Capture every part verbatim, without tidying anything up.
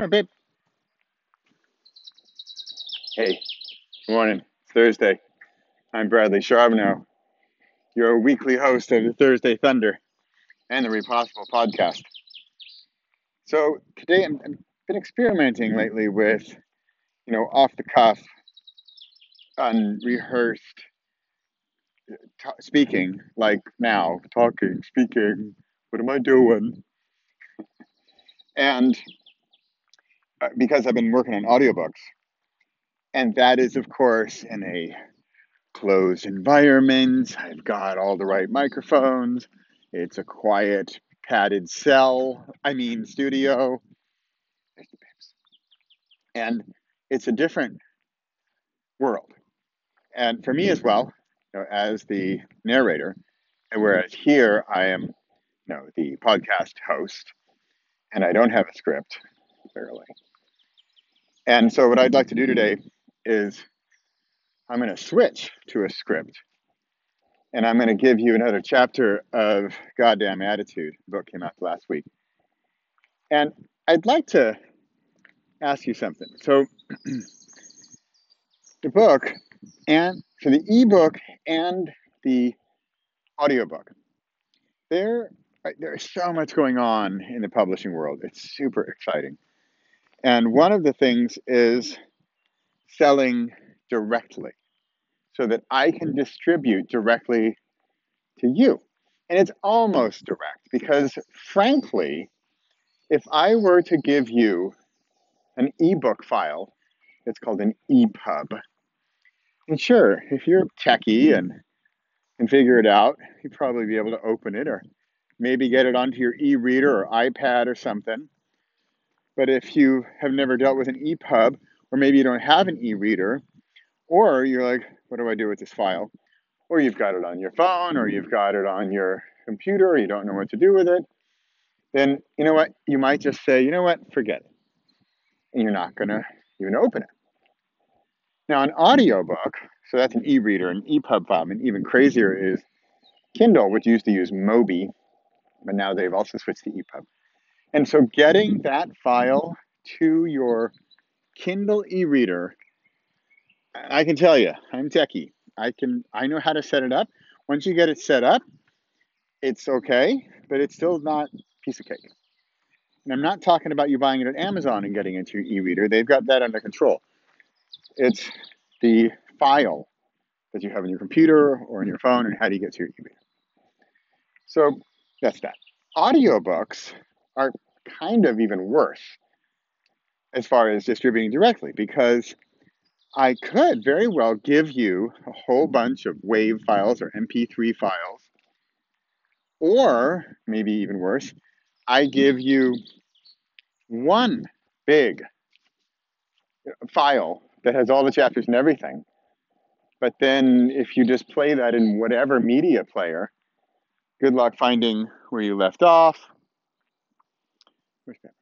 Morning, babe. Hey, morning. It's Thursday. I'm Bradley Charbonneau, your weekly host of the Thursday Thunder and the Read Possible podcast. So today I'm, I've been experimenting lately with, you know, off the cuff, unrehearsed t- speaking, like now, talking, speaking. What am I doing? And uh, because I've been working on audiobooks, and that is, of course, in a closed environment. I've got all the right microphones. It's a quiet, padded cell. I mean, studio. And it's a different world. And for me as well, you know, as the narrator, and whereas here I am, you know, the podcast host, and I don't have a script, clearly. And so what I'd like to do today is I'm going to switch to a script. And I'm going to give you another chapter of Goddamn Attitude. The book came out last week. And I'd like to ask you something. So the book, and so the ebook and the audiobook, there, there's so much going on in the publishing world. It's super exciting. And one of the things is selling directly so that I can distribute directly to you. And it's almost direct because, frankly, if I were to give you an ebook file, it's called an E P U B. And sure, if you're techie and can figure it out, you'd probably be able to open it or maybe get it onto your e-reader or iPad or something. But if you have never dealt with an E P U B, or maybe you don't have an e-reader, or you're like, what do I do with this file? Or you've got it on your phone, or you've got it on your computer, or you don't know what to do with it, then you know what? You might just say, you know what? Forget it. And you're not going to even open it. Now, an audiobook, so that's an e-reader, an E P U B file, and even crazier is Kindle, which used to use Mobi, but now they've also switched to E P U B. And so getting that file to your Kindle e-reader, I can tell you, I'm techie. I can, I know how to set it up. Once you get it set up, it's okay, but it's still not a piece of cake. And I'm not talking about you buying it at Amazon and getting into your e-reader. They've got that under control. It's the file that you have on your computer or on your phone, and how do you get to your e-reader. So that's that. Audiobooks are kind of even worse as far as distributing directly, because I could very well give you a whole bunch of WAV files or M P three files, or maybe even worse, I give you one big file that has all the chapters and everything. But then if you just play that in whatever media player, good luck finding where you left off. Where's that?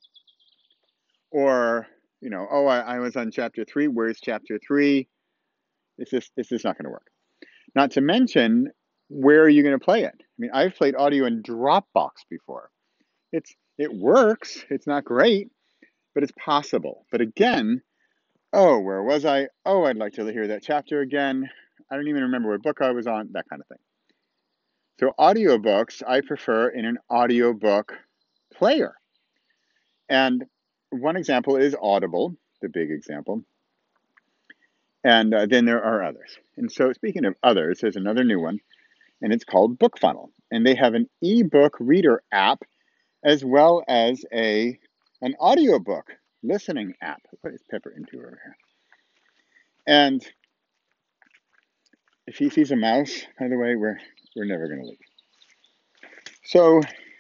Or, you know, oh, I, I was on chapter three. Where's chapter three? It's just, it's just not going to work. Not to mention, where are you going to play it? I mean, I've played audio in Dropbox before. It's it works. It's not great, but it's possible. But again, oh, where was I? Oh, I'd like to hear that chapter again. I don't even remember what book I was on, that kind of thing. So audiobooks, I prefer in an audiobook player. And one example is Audible, the big example. And uh, then there are others. And so speaking of others, there's another new one, and it's called BookFunnel. And they have an ebook reader app as well as a an audiobook listening app. What is Pepper into over here? And if he sees a mouse, by the way, we're we're never going to leave. So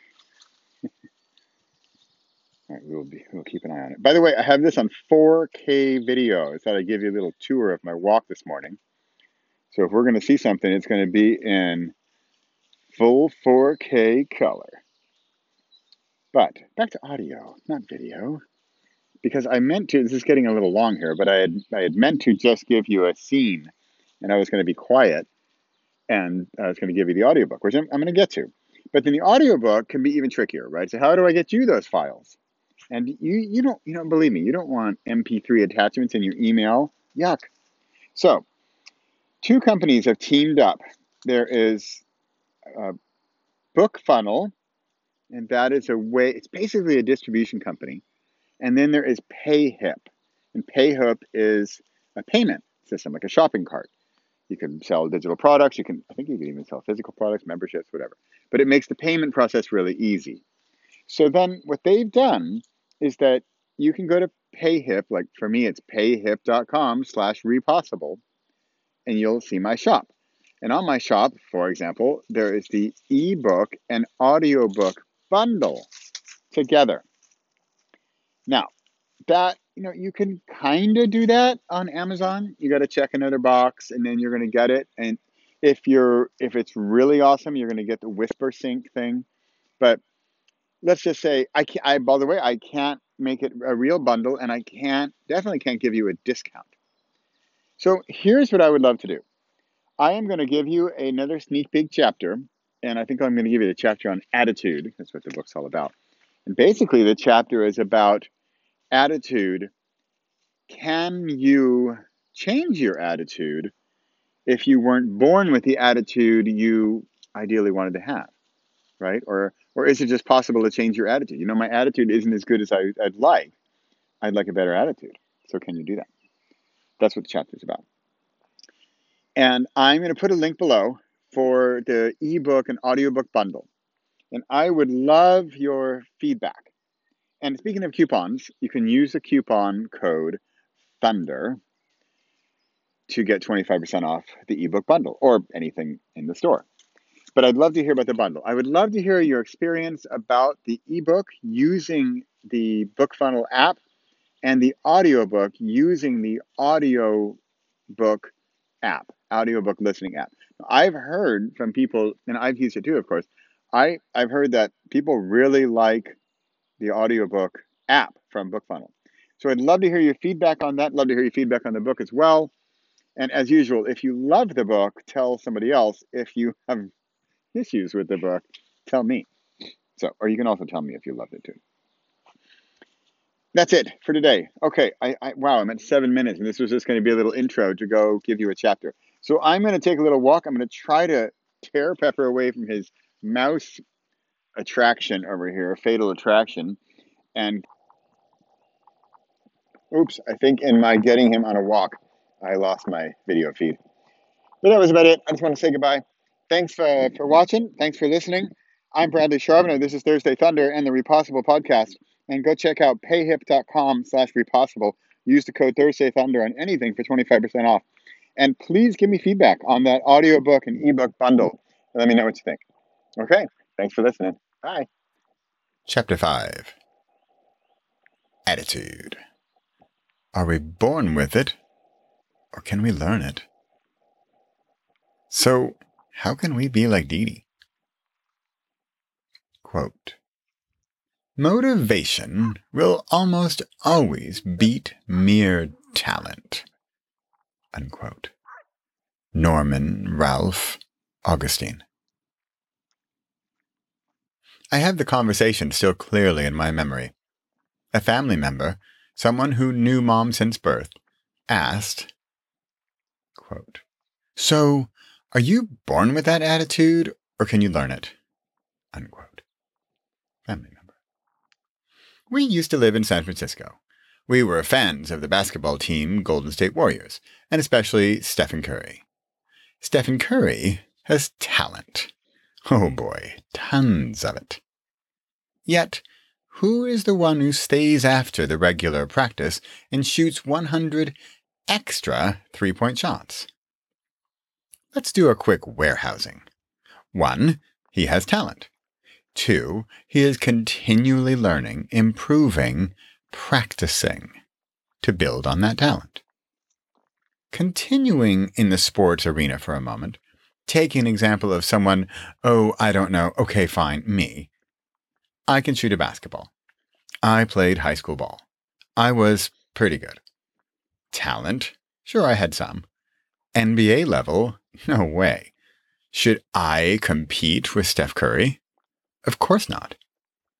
all right, we'll be we'll keep an eye on it. By the way, I have this on four K video. I thought I'd give you a little tour of my walk this morning. So if we're going to see something, it's going to be in full four K color. But back to audio, not video, because I meant to. This is getting a little long here, but I had I had meant to just give you a scene, and I was going to be quiet, and I was going to give you the audiobook, which I'm, I'm going to get to. But then the audiobook can be even trickier, right? So how do I get you those files? And you, you don't, you don't believe me, you don't want M P three attachments in your email. Yuck. So two companies have teamed up. There is a BookFunnel, and that is a way, it's basically a distribution company. And then there is PayHip. And PayHip is a payment system, like a shopping cart. You can sell digital products. You can, I think you can even sell physical products, memberships, whatever. But it makes the payment process really easy. So then what they've done is that you can go to PayHip, like for me, it's payhip.com slash repossible, and you'll see my shop. And on my shop, for example, there is the ebook and audiobook bundle together. Now, that, you know, you can kind of do that on Amazon. You got to check another box and then you're going to get it. And if you're, if it's really awesome, you're going to get the Whispersync thing. But let's just say, I can't, I, by the way, I can't make it a real bundle and I can't, definitely can't give you a discount. So here's what I would love to do. I am going to give you another sneak peek chapter. And I think I'm going to give you the chapter on attitude. That's what the book's all about. And basically the chapter is about attitude. Can you change your attitude if you weren't born with the attitude you ideally wanted to have, right? Or or is it just possible to change your attitude? You know, my attitude isn't as good as I, I'd like. I'd like a better attitude. So can you do that? That's what the chapter is about. And I'm going to put a link below for the ebook and audiobook bundle. And I would love your feedback. And speaking of coupons, you can use the coupon code Thunder to get twenty-five percent off the ebook bundle or anything in the store. But I'd love to hear about the bundle. I would love to hear your experience about the ebook using the BookFunnel app and the audiobook using the audiobook app, audiobook listening app. I've heard from people, and I've used it too, of course. I, I've heard that people really like the audiobook app from BookFunnel. So I'd love to hear your feedback on that. Love to hear your feedback on the book as well. And as usual, if you love the book, tell somebody else. If you have issues with the book, tell me. So, or you can also tell me if you loved it too. That's it for today. Okay, I, I wow, I'm at seven minutes, and this was just going to be a little intro to go give you a chapter. So I'm going to take a little walk. I'm going to try to tear Pepper away from his mouse attraction over here, fatal attraction. And oops, I think in my getting him on a walk, I lost my video feed. But that was about it. I just want to say goodbye. Thanks for, for watching. Thanks for listening. I'm Bradley Charbonneau. This is Thursday Thunder and the Repossible podcast. And go check out payhip.com slash repossible. Use the code Thursday Thunder on anything for twenty-five percent off. And please give me feedback on that audiobook and ebook bundle. Let me know what you think. Okay. Thanks for listening. Bye. Chapter five. Attitude. Are we born with it, or can we learn it? So, how can we be like Dee Dee? Quote, motivation will almost always beat mere talent. Unquote. Norman Ralph Augustine. I have the conversation still clearly in my memory. A family member, someone who knew Mom since birth, asked, quote, so, are you born with that attitude, or can you learn it? Unquote. Family member. We used to live in San Francisco. We were fans of the basketball team Golden State Warriors, and especially Stephen Curry. Stephen Curry has talent. Oh boy, tons of it. Yet, who is the one who stays after the regular practice and shoots one hundred extra three-point shots? Let's do a quick warehousing. One, he has talent. Two, he is continually learning, improving, practicing to build on that talent. Continuing in the sports arena for a moment, take an example of someone, oh, I don't know, okay, fine, me. I can shoot a basketball. I played high school ball. I was pretty good. Talent? Sure, I had some. N B A level? No way. Should I compete with Steph Curry? Of course not.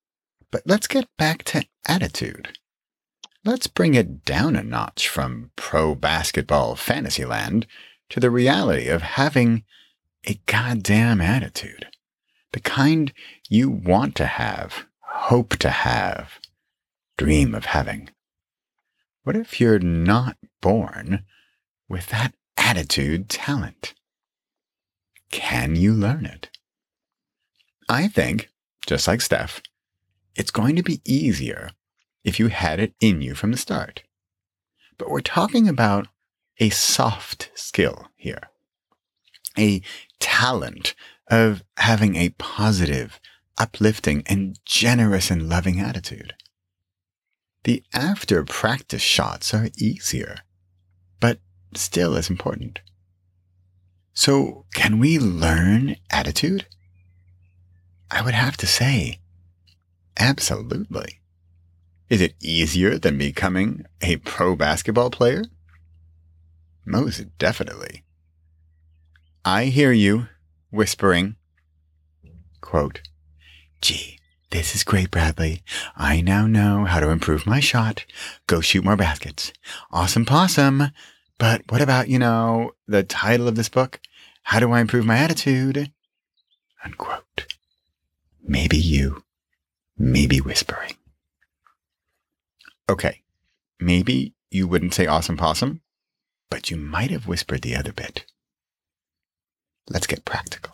But let's get back to attitude. Let's bring it down a notch from pro-basketball fantasy land to the reality of having a goddamn attitude. The kind you want to have, hope to have, dream of having. What if you're not born with that attitude talent? Can you learn it? I think, just like Steph, it's going to be easier if you had it in you from the start. But we're talking about a soft skill here. A talent of having a positive, uplifting, and generous and loving attitude. The after practice shots are easier, but still as important. So, can we learn attitude? I would have to say, absolutely. Is it easier than becoming a pro basketball player? Most definitely. I hear you whispering, quote, "Gee, this is great, Bradley. I now know how to improve my shot. Go shoot more baskets. Awesome possum. But what about, you know, the title of this book? How do I improve my attitude?" Unquote. Maybe you, maybe whispering. Okay, maybe you wouldn't say awesome possum, but you might have whispered the other bit. Let's get practical.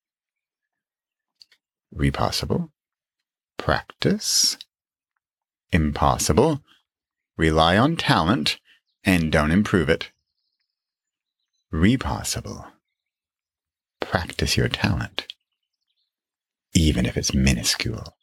Repossible. Practice. Impossible. Rely on talent and don't improve it. Repossible. Practice your talent, even if it's minuscule.